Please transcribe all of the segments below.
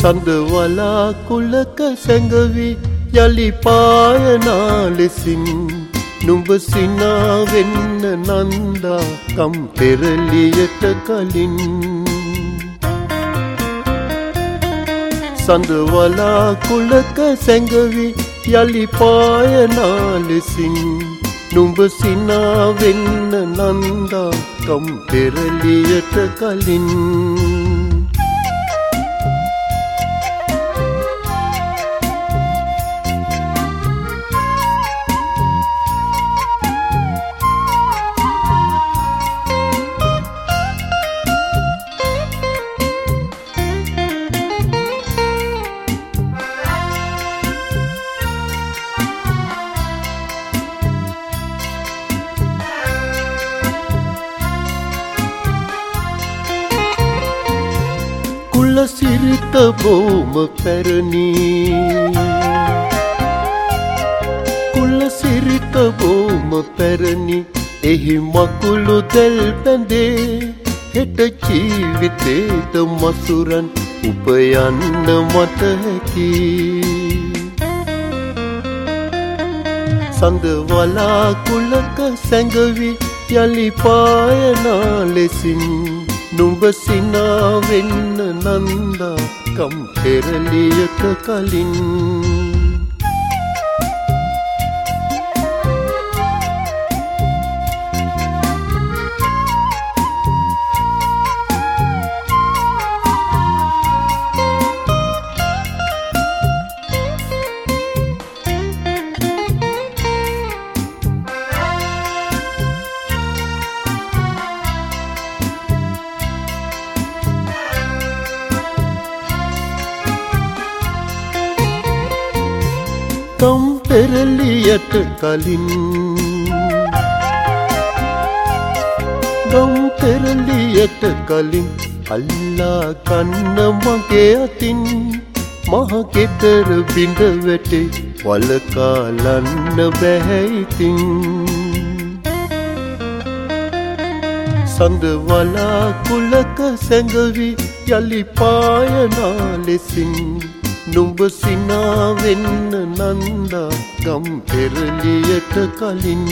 සඳ වලාකුළක සැඟවි යලි පායනා ලෙසින් නුඹ සිනා වෙන්න නන්දා කම් පෙරලියට කලින් සඳ වලාකුළක සැඟවි යලි පායනා ලෙසින් නුඹ සිනා වෙන්න නන්දා කම් පෙරලියට කලින් සිරිත බොම පැරණි කුල සිරිත බොම පැරණි එහි මකුළු දැල් බැඳේ හෙට ජීවිතේට මසුරන් උපයන්න මට හැකි සඳ වලාකුළක සැඟවි යලි පායනා ලෙසින් නුඹ සිනා වෙන්න නන්දා කම් පෙරලියට කලින් කම් පෙරලියට කලින් ගම් පෙරලියට කලින් අල්ලා ගන්න මගේ අතින් මහ ගෙදර බිඳ වැටේ වලකාලන්න බැහැ ඉතින් සඳ වලාකුළක සැඟවි යලි පායනා ලෙසින් නුඹ සිනා වෙන්න නන්දා ගම් පෙරලියට කලින්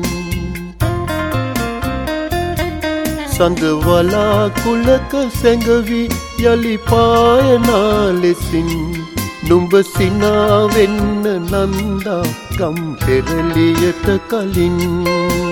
සඳ වලාකුළක සැඟවි යලි පායනා ලෙසින් නුඹ සිනා වෙන්න නන්දා ගම් පෙරලියට කලින්